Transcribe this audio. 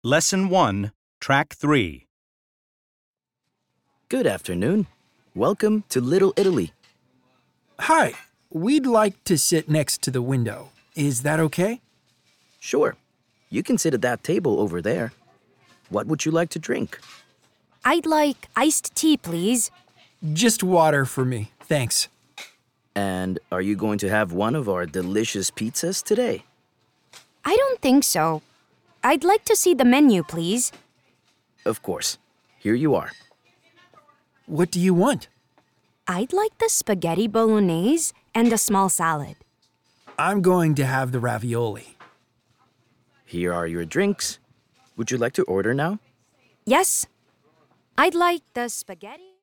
Lesson 1, Track 3. Good afternoon. Welcome to Little Italy. Hi, we'd like to sit next to the window. Is that okay? Sure, you can sit at that table over there. What would you like to drink? I'd like iced tea, please. Just water for me, thanks. And are you going to have one of our delicious pizzas today? I don't think so. I'd like to see the menu, please. Of course. Here you are. What do you want? I'd like the spaghetti bolognese and a small salad. I'm going to have the ravioli. Here are your drinks. Would you like to order now? Yes. I'd like the spaghetti.